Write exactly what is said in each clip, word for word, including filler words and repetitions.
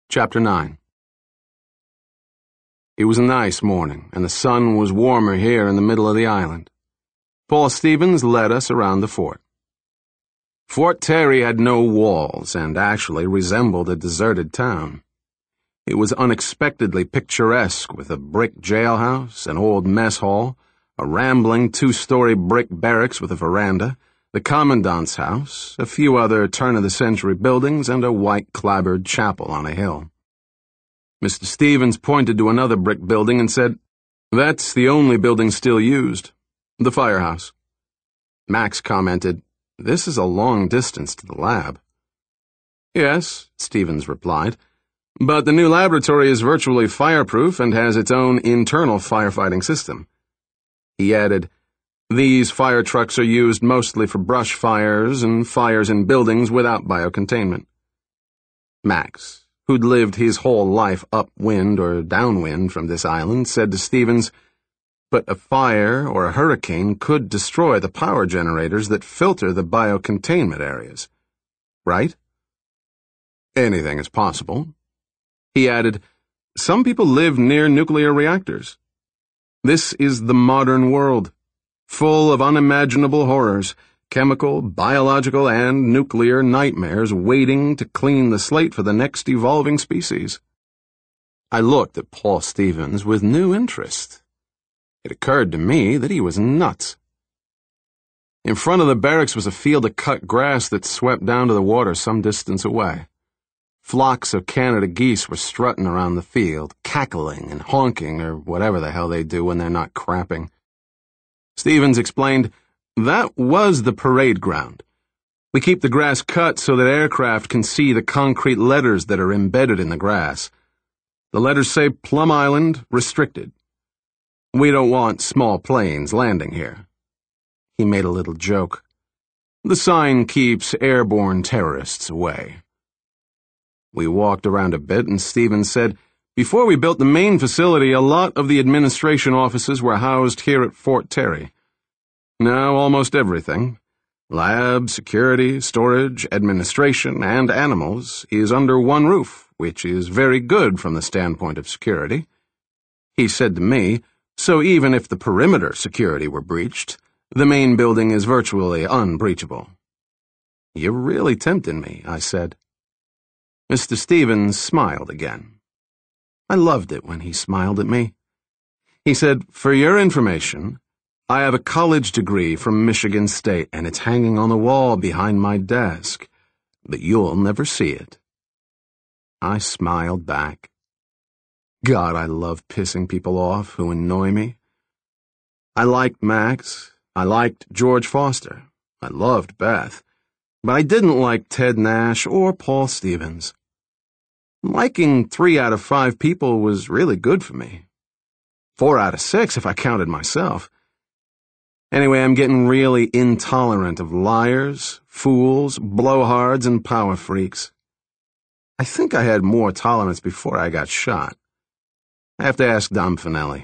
Chapter nine. It was a nice morning, and the sun was warmer here in the middle of the island. Paul Stevens led us around the fort. Fort Terry had no walls and actually resembled a deserted town. It was unexpectedly picturesque with a brick jailhouse, an old mess hall, a rambling two-story brick barracks with a veranda, the commandant's house, a few other turn-of-the-century buildings, and a white-clapboard chapel on a hill. Mister Stevens pointed to another brick building and said, "That's the only building still used. The firehouse." Max commented, "This is a long distance to the lab." "Yes," Stevens replied, "but the new laboratory is virtually fireproof and has its own internal firefighting system." He added, "These fire trucks are used mostly for brush fires and fires in buildings without biocontainment." Max, who'd lived his whole life upwind or downwind from this island, said to Stevens, "But a fire or a hurricane could destroy the power generators that filter the biocontainment areas, right?" "Anything is possible." He added, "Some people live near nuclear reactors. This is the modern world, full of unimaginable horrors, chemical, biological, and nuclear nightmares waiting to clean the slate for the next evolving species." I looked at Paul Stevens with new interest. It occurred to me that he was nuts. In front of the barracks was a field of cut grass that swept down to the water some distance away. Flocks of Canada geese were strutting around the field, cackling and honking, or whatever the hell they do when they're not crapping. Stevens explained, "That was the parade ground. We keep the grass cut so that aircraft can see the concrete letters that are embedded in the grass. The letters say Plum Island, restricted. We don't want small planes landing here." He made a little joke. "The sign keeps airborne terrorists away." We walked around a bit and Stevens said, "Before we built the main facility, a lot of the administration offices were housed here at Fort Terry. Now almost everything, lab, security, storage, administration, and animals, is under one roof, which is very good from the standpoint of security." He said to me, "So even if the perimeter security were breached, the main building is virtually unbreachable." "You're really tempting me," I said. Mister Stevens smiled again. I loved it when he smiled at me. He said, "For your information, I have a college degree from Michigan State, and it's hanging on the wall behind my desk, but you'll never see it." I smiled back. God, I love pissing people off who annoy me. I liked Max. I liked George Foster. I loved Beth. But I didn't like Ted Nash or Paul Stevens. Liking three out of five people was really good for me. Four out of six if I counted myself. Anyway, I'm getting really intolerant of liars, fools, blowhards, and power freaks. I think I had more tolerance before I got shot. I have to ask Dom Finelli.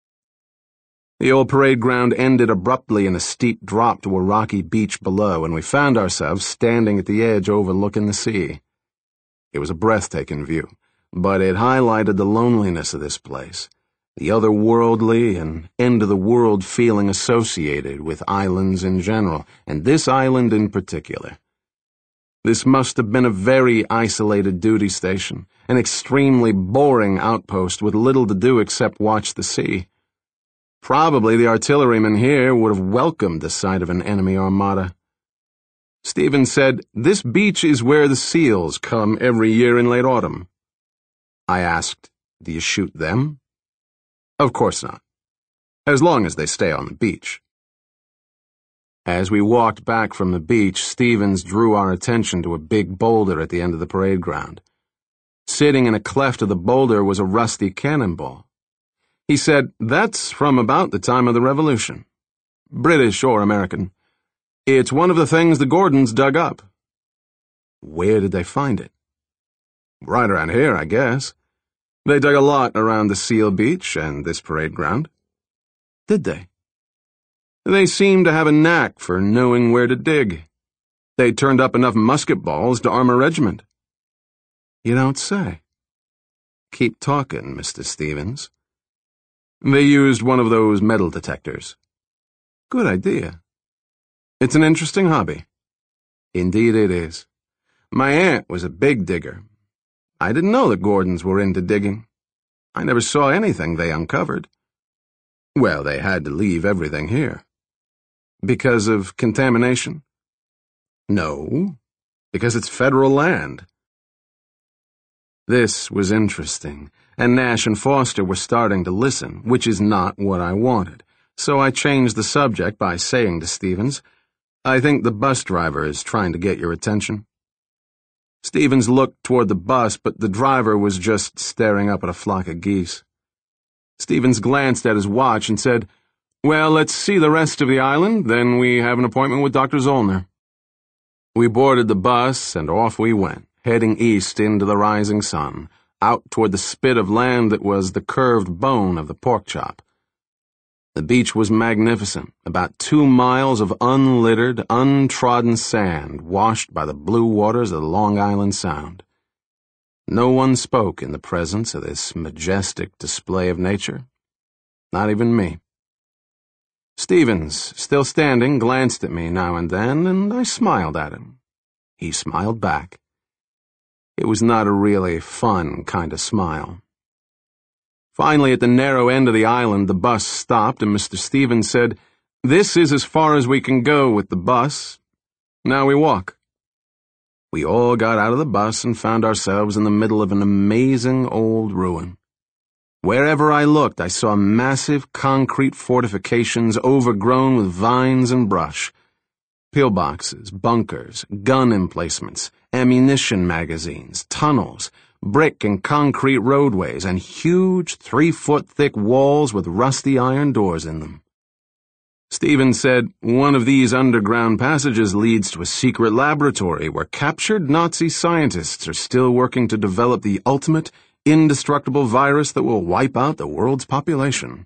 The old parade ground ended abruptly in a steep drop to a rocky beach below, and we found ourselves standing at the edge overlooking the sea. It was a breathtaking view, but it highlighted the loneliness of this place, the otherworldly and end-of-the-world feeling associated with islands in general, and this island in particular. This must have been a very isolated duty station, an extremely boring outpost with little to do except watch the sea. Probably the artillerymen here would have welcomed the sight of an enemy armada. Stevens said, "This beach is where the seals come every year in late autumn." I asked, "Do you shoot them?" "Of course not, as long as they stay on the beach." As we walked back from the beach, Stevens drew our attention to a big boulder at the end of the parade ground. Sitting in a cleft of the boulder was a rusty cannonball. He said, "That's from about the time of the Revolution. British or American. It's one of the things the Gordons dug up." "Where did they find it?" "Right around here, I guess. They dug a lot around the Seal Beach and this parade ground." "Did they?" "They seem to have a knack for knowing where to dig. They turned up enough musket balls to arm a regiment." "You don't say." keep talking, Mister Stevens. They used one of those metal detectors. Good idea. It's an interesting hobby. Indeed it is. My aunt was a big digger. I didn't know the Gordons were into digging. I never saw anything they uncovered. Well, they had to leave everything here. Because of contamination? No, because it's federal land. This was interesting, and Nash and Foster were starting to listen, which is not what I wanted. So I changed the subject by saying to Stevens, I think the bus driver is trying to get your attention. Stevens looked toward the bus, but the driver was just staring up at a flock of geese. Stevens glanced at his watch and said, Well, let's see the rest of the island, then we have an appointment with Doctor Zollner. We boarded the bus, and off we went, heading east into the rising sun, out toward the spit of land that was the curved bone of the pork chop. The beach was magnificent, about two miles of unlittered, untrodden sand washed by the blue waters of the Long Island Sound. No one spoke in the presence of this majestic display of nature. Not even me. Stevens, still standing, glanced at me now and then, and I smiled at him. He smiled back. It was not a really fun kind of smile. Finally, at the narrow end of the island, the bus stopped, and Mister Stevens said, This is as far as we can go with the bus. Now we walk. We all got out of the bus and found ourselves in the middle of an amazing old ruin. Wherever I looked, I saw massive concrete fortifications overgrown with vines and brush. Pillboxes, bunkers, gun emplacements, ammunition magazines, tunnels, brick and concrete roadways, and huge three-foot-thick walls with rusty iron doors in them. Stevens said, One of these underground passages leads to a secret laboratory where captured Nazi scientists are still working to develop the ultimate, indestructible virus that will wipe out the world's population.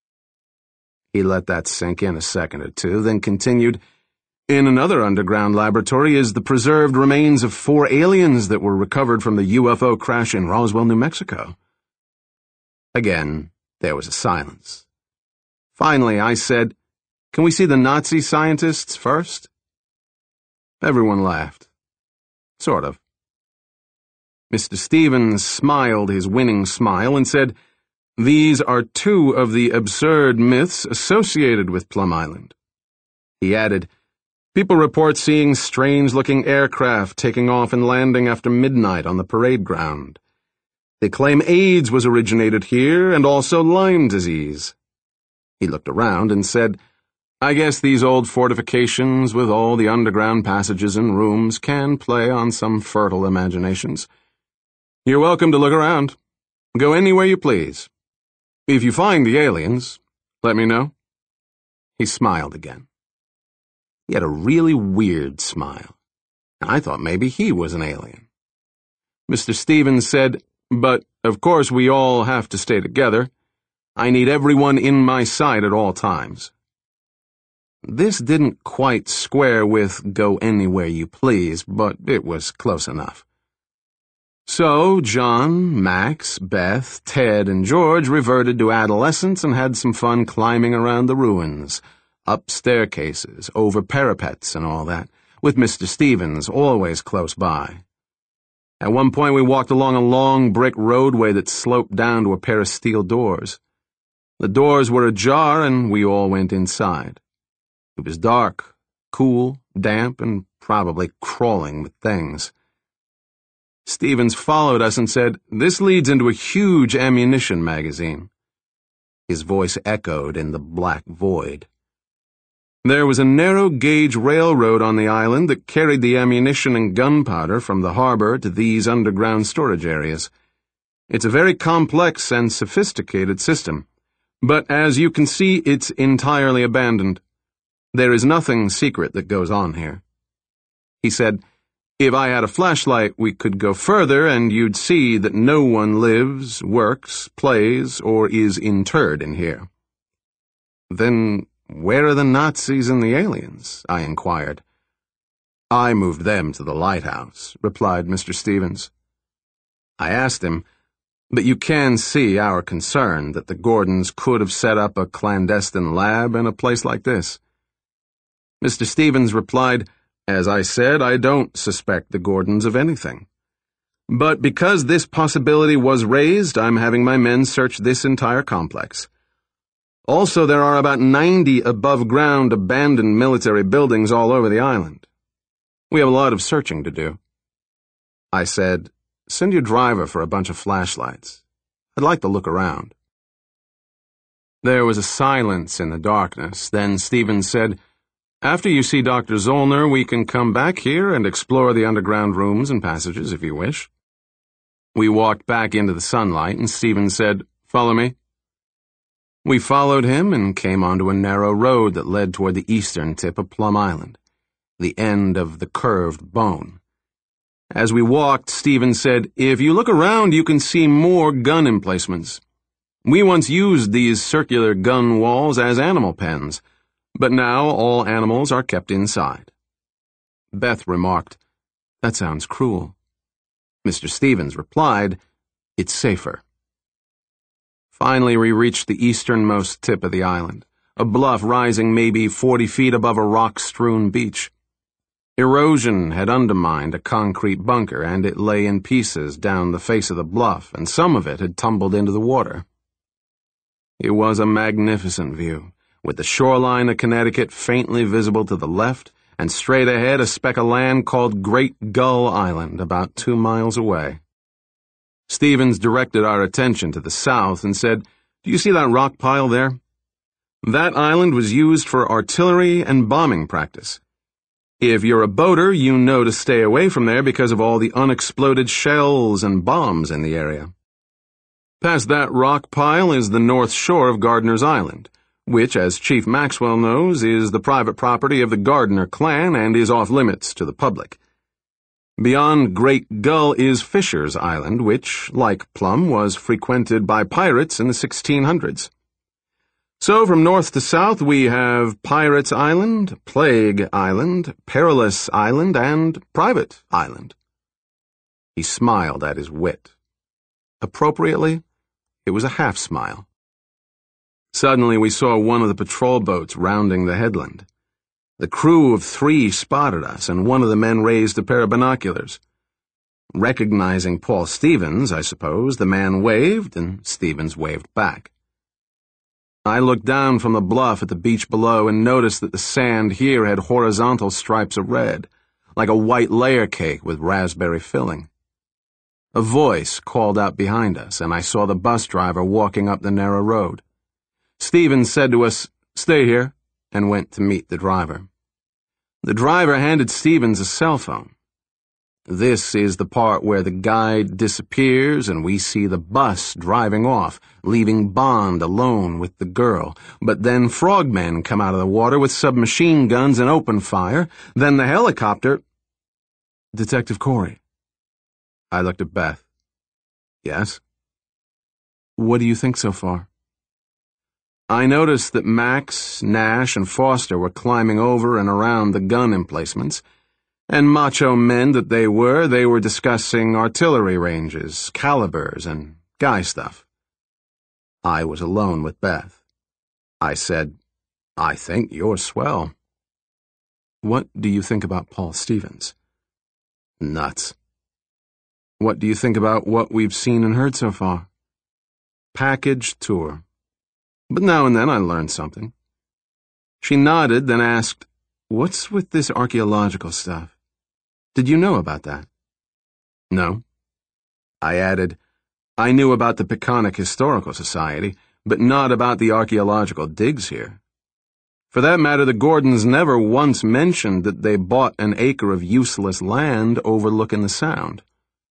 He let that sink in a second or two, then continued, In another underground laboratory is the preserved remains of four aliens that were recovered from the U F O crash in Roswell, New Mexico. Again, there was a silence. Finally, I said, Can we see the Nazi scientists first? Everyone laughed. Sort of. Mister Stevens smiled his winning smile and said, These are two of the absurd myths associated with Plum Island. He added, People report seeing strange-looking aircraft taking off and landing after midnight on the parade ground. They claim AIDS was originated here and also Lyme disease. He looked around and said, I guess these old fortifications with all the underground passages and rooms can play on some fertile imaginations. You're welcome to look around. Go anywhere you please. If you find the aliens, let me know. He smiled again. He had a really weird smile. I thought maybe he was an alien. Mister Stevens said, But, of course, we all have to stay together. I need everyone in my sight at all times. This didn't quite square with go anywhere you please, but it was close enough. So John, Max, Beth, Ted, and George reverted to adolescence and had some fun climbing around the ruins, up staircases, over parapets and all that, with Mister Stevens always close by. At one point we walked along a long brick roadway that sloped down to a pair of steel doors. The doors were ajar and we all went inside. It was dark, cool, damp, and probably crawling with things. Stevens followed us and said, This leads into a huge ammunition magazine. His voice echoed in the black void. There was a narrow-gauge railroad on the island that carried the ammunition and gunpowder from the harbor to these underground storage areas. It's a very complex and sophisticated system, but as you can see, it's entirely abandoned. There is nothing secret that goes on here. He said, If I had a flashlight, we could go further and you'd see that no one lives, works, plays, or is interred in here. Then where are the Nazis and the aliens? I inquired. I moved them to the lighthouse, replied Mister Stevens. I asked him, But you can see our concern that the Gordons could have set up a clandestine lab in a place like this. Mister Stevens replied, "As I said, I don't suspect the Gordons of anything. But because this possibility was raised, I'm having my men search this entire complex. Also, there are about ninety above-ground abandoned military buildings all over the island. We have a lot of searching to do." I said, "Send your driver for a bunch of flashlights. I'd like to look around." There was a silence in the darkness. Then Stevens said, "After you see Doctor Zollner, we can come back here and explore the underground rooms and passages if you wish." We walked back into the sunlight, and Stevens said, "Follow me." We followed him and came onto a narrow road that led toward the eastern tip of Plum Island, the end of the curved bone. As we walked, Stevens said, "If you look around, you can see more gun emplacements. We once used these circular gun walls as animal pens, but now all animals are kept inside." Beth remarked, "That sounds cruel." Mister Stevens replied, "It's safer." Finally, we reached the easternmost tip of the island, a bluff rising maybe forty feet above a rock-strewn beach. Erosion had undermined a concrete bunker, and it lay in pieces down the face of the bluff, and some of it had tumbled into the water. It was a magnificent view, with the shoreline of Connecticut faintly visible to the left, and straight ahead a speck of land called Great Gull Island, about two miles away. Stevens directed our attention to the south and said, "Do you see that rock pile there? That island was used for artillery and bombing practice. If you're a boater, you know to stay away from there because of all the unexploded shells and bombs in the area. Past that rock pile is the north shore of Gardiner's Island, which, as Chief Maxwell knows, is the private property of the Gardiner clan and is off-limits to the public. Beyond Great Gull is Fisher's Island, which, like Plum, was frequented by pirates in the sixteen hundreds. So from north to south we have Pirates Island, Plague Island, Perilous Island, and Private Island." He smiled at his wit. Appropriately, it was a half-smile. Suddenly we saw one of the patrol boats rounding the headland. The crew of three spotted us, and one of the men raised a pair of binoculars. Recognizing Paul Stevens, I suppose, the man waved, and Stevens waved back. I looked down from the bluff at the beach below and noticed that the sand here had horizontal stripes of red, like a white layer cake with raspberry filling. A voice called out behind us, and I saw the bus driver walking up the narrow road. Stevens said to us, "Stay here," and went to meet the driver. The driver handed Stevens a cell phone. This is the part where the guide disappears and we see the bus driving off, leaving Bond alone with the girl. But then frogmen come out of the water with submachine guns and open fire. Then the helicopter... "Detective Corey." I looked at Beth. "Yes?" "What do you think so far?" I noticed that Max, Nash, and Foster were climbing over and around the gun emplacements, and macho men that they were, they were discussing artillery ranges, calibers, and guy stuff. I was alone with Beth. I said, "I think you're swell." "What do you think about Paul Stevens?" "Nuts." "What do you think about what we've seen and heard so far?" "Package tour. But now and then I learned something." She nodded, then asked, "What's with this archaeological stuff? Did you know about that?" "No." I added, "I knew about the Peconic Historical Society, but not about the archaeological digs here. For that matter, the Gordons never once mentioned that they bought an acre of useless land overlooking the Sound."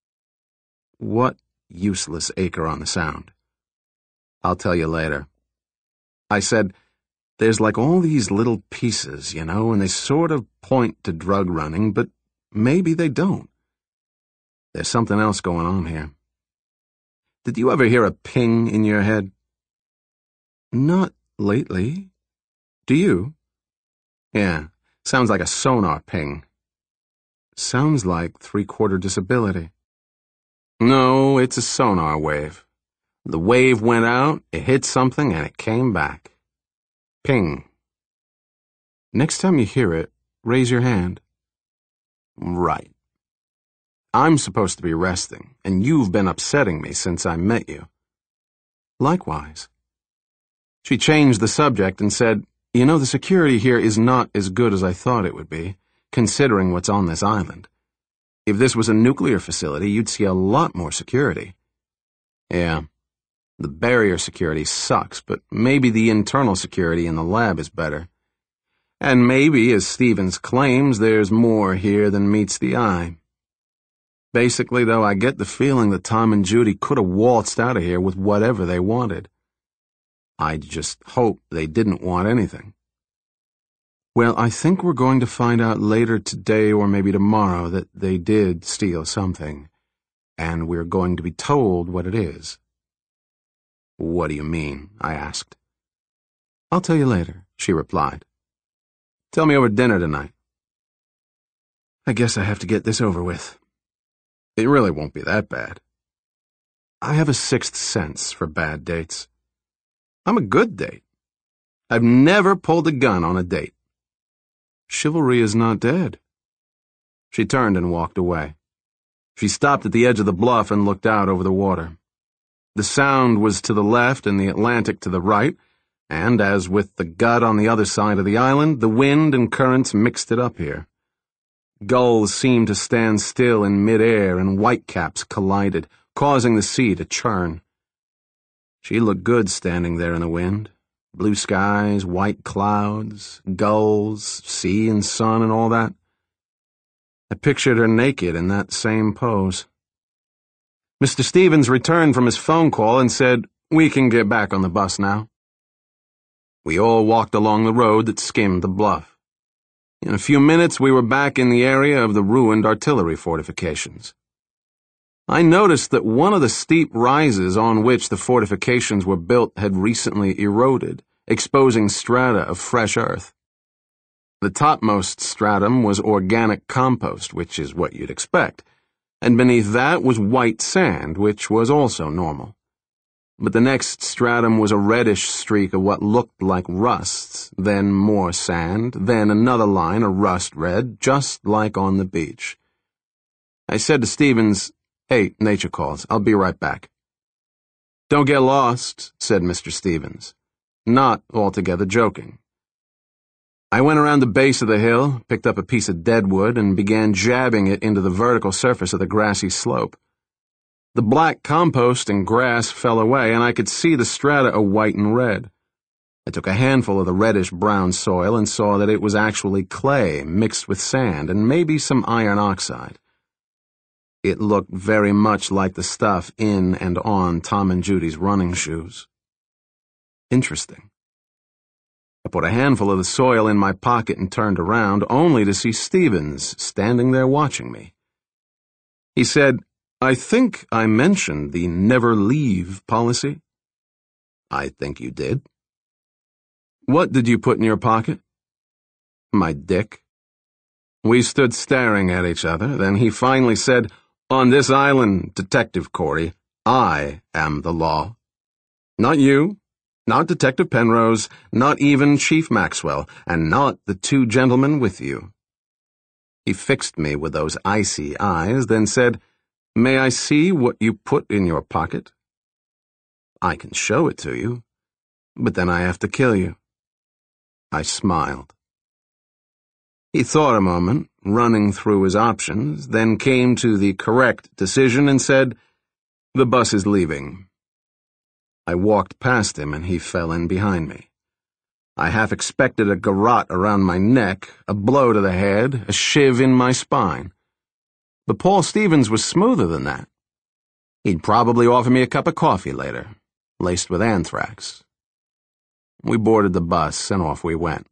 "What useless acre on the Sound?" "I'll tell you later." I said, "There's like all these little pieces, you know, and they sort of point to drug running, but maybe they don't. There's something else going on here. Did you ever hear a ping in your head?" "Not lately. Do you?" "Yeah, sounds like a sonar ping." "Sounds like three-quarter disability." "No, it's a sonar wave. The wave went out, it hit something, and it came back. Ping. Next time you hear it, raise your hand. Right. I'm supposed to be resting, and you've been upsetting me since I met you. Likewise. She changed the subject and said, You know, the security here is not as good as I thought it would be, considering what's on this island. If this was a nuclear facility, you'd see a lot more security. Yeah, the barrier security sucks, but maybe the internal security in the lab is better. And maybe, as Stevens claims, there's more here than meets the eye. Basically, though, I get the feeling that Tom and Judy could have waltzed out of here with whatever they wanted. I just hope they didn't want anything. Well, I think we're going to find out later today or maybe tomorrow that they did steal something, and we're going to be told what it is. What do you mean? I asked. I'll tell you later, she replied. Tell me over dinner tonight. I guess I have to get this over with. It really won't be that bad. I have a sixth sense for bad dates. I'm a good date. I've never pulled a gun on a date. Chivalry is not dead. She turned and walked away. She stopped at the edge of the bluff and looked out over the water. The Sound was to the left and the Atlantic to the right, and, as with the Gut on the other side of the island, the wind and currents mixed it up here. Gulls seemed to stand still in mid-air and whitecaps collided, causing the sea to churn. She looked good standing there in the wind. Blue skies, white clouds, gulls, sea and sun and all that. I pictured her naked in that same pose. Mister Stevens returned from his phone call and said, We can get back on the bus now. We all walked along the road that skimmed the bluff. In a few minutes we were back in the area of the ruined artillery fortifications. I noticed that one of the steep rises on which the fortifications were built had recently eroded, exposing strata of fresh earth. The topmost stratum was organic compost, which is what you'd expect, and beneath that was white sand, which was also normal. But the next stratum was a reddish streak of what looked like rust, then more sand, then another line of rust red, just like on the beach. I said to Stevens, Hey, nature calls. I'll be right back. Don't get lost, said Mister Stevens, not altogether joking. I went around the base of the hill, picked up a piece of deadwood, and began jabbing it into the vertical surface of the grassy slope. The black compost and grass fell away, and I could see the strata of white and red. I took a handful of the reddish-brown soil and saw that it was actually clay mixed with sand and maybe some iron oxide. It looked very much like the stuff in and on Tom and Judy's running shoes. Interesting. I put a handful of the soil in my pocket and turned around, only to see Stevens standing there watching me. He said, I think I mentioned the never leave policy. I think you did. What did you put in your pocket? My dick. We stood staring at each other, then he finally said, On this island, Detective Corey, I am the law. Not you, not Detective Penrose, not even Chief Maxwell, and not the two gentlemen with you. He fixed me with those icy eyes, then said, May I see what you put in your pocket? I can show it to you, but then I have to kill you. I smiled. He thought a moment, running through his options, then came to the correct decision and said, The bus is leaving. I walked past him and he fell in behind me. I half expected a garrote around my neck, a blow to the head, a shiv in my spine. But Paul Stevens was smoother than that. He'd probably offer me a cup of coffee later, laced with anthrax. We boarded the bus and off we went.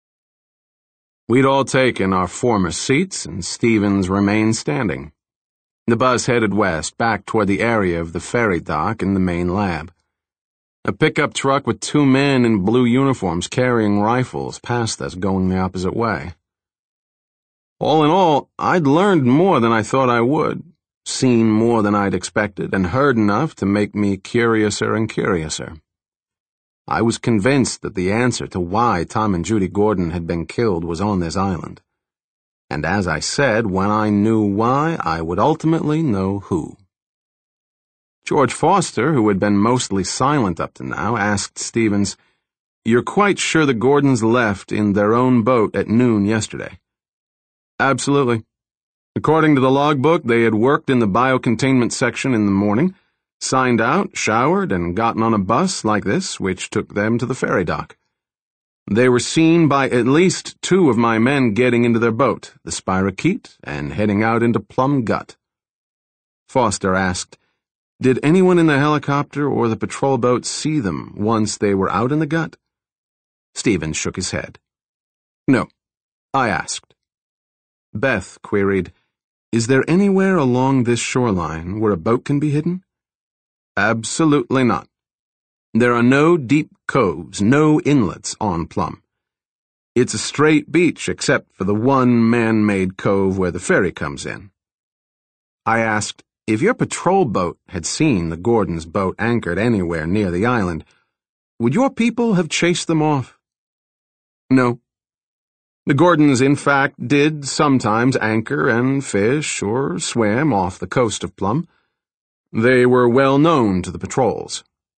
We'd all taken our former seats and Stevens remained standing. The bus headed west, back toward the area of the ferry dock and the main lab. A pickup truck with two men in blue uniforms carrying rifles passed us going the opposite way. All in all, I'd learned more than I thought I would, seen more than I'd expected, and heard enough to make me curiouser and curiouser. I was convinced that the answer to why Tom and Judy Gordon had been killed was on this island. And as I said, when I knew why, I would ultimately know who. George Foster, who had been mostly silent up to now, asked Stevens, "You're quite sure the Gordons left in their own boat at noon yesterday?" "Absolutely. According to the logbook, they had worked in the biocontainment section in the morning, signed out, showered, and gotten on a bus like this, which took them to the ferry dock. They were seen by at least two of my men getting into their boat, the Spirochete, and heading out into Plum Gut." Foster asked, "Did anyone in the helicopter or the patrol boat see them once they were out in the gut?" Stevens shook his head. "No. I asked." Beth queried, "Is there anywhere along this shoreline where a boat can be hidden?" "Absolutely not. There are no deep coves, no inlets on Plum. It's a straight beach except for the one man-made cove where the ferry comes in." I asked, "If your patrol boat had seen the Gordons' boat anchored anywhere near the island, would your people have chased them off?" "No. The Gordons, in fact, did sometimes anchor and fish or swim off the coast of Plum. They were well known to the patrols."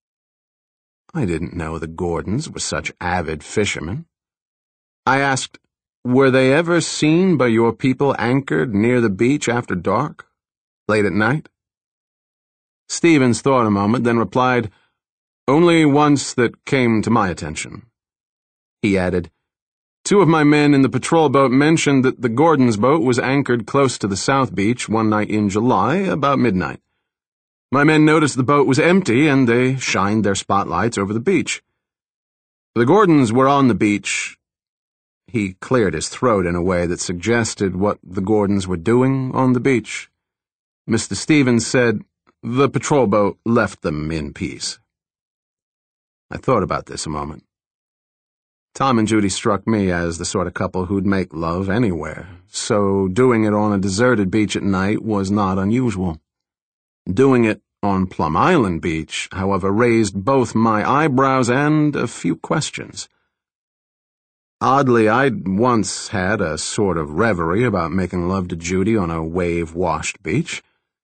I didn't know the Gordons were such avid fishermen. I asked, "Were they ever seen by your people anchored near the beach after dark, late at night?" Stevens thought a moment, then replied, "Only once that came to my attention." He added, "Two of my men in the patrol boat mentioned that the Gordons' boat was anchored close to the South Beach one night in July, about midnight. My men noticed the boat was empty, and they shined their spotlights over the beach. The Gordons were on the beach." He cleared his throat in a way that suggested what the Gordons were doing on the beach. Mister Stevens said, "The patrol boat left them in peace." I thought about this a moment. Tom and Judy struck me as the sort of couple who'd make love anywhere, so doing it on a deserted beach at night was not unusual. Doing it on Plum Island Beach, however, raised both my eyebrows and a few questions. Oddly, I'd once had a sort of reverie about making love to Judy on a wave-washed beach.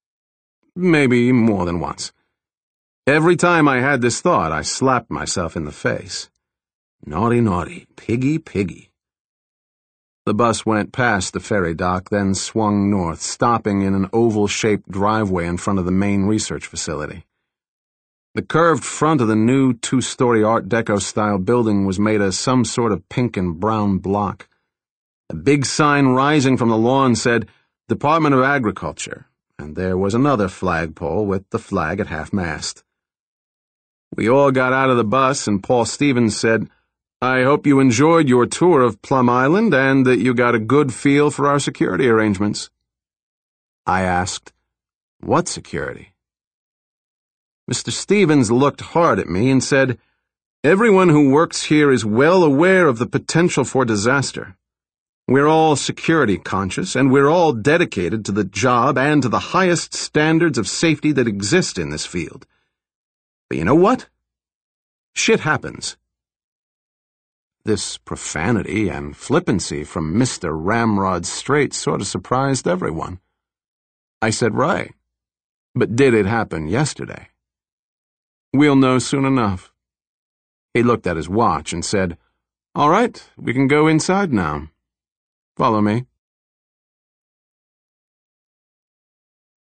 Maybe more than once. Every time I had this thought, I slapped myself in the face. Naughty, naughty, piggy, piggy. The bus went past the ferry dock, then swung north, stopping in an oval-shaped driveway in front of the main research facility. The curved front of the new two-story Art Deco-style building was made of some sort of pink and brown block. A big sign rising from the lawn said, "Department of Agriculture," and there was another flagpole with the flag at half-mast. We all got out of the bus, and Paul Stevens said, "I hope you enjoyed your tour of Plum Island and that you got a good feel for our security arrangements." I asked, "What security?" Mister Stevens looked hard at me and said, "Everyone who works here is well aware of the potential for disaster. We're all security conscious, and we're all dedicated to the job and to the highest standards of safety that exist in this field. But you know what? Shit happens." This profanity and flippancy from Mister Ramrod Straight sort of surprised everyone. I said, "Right. But did it happen yesterday?" "We'll know soon enough." He looked at his watch and said, "All right, we can go inside now. Follow me."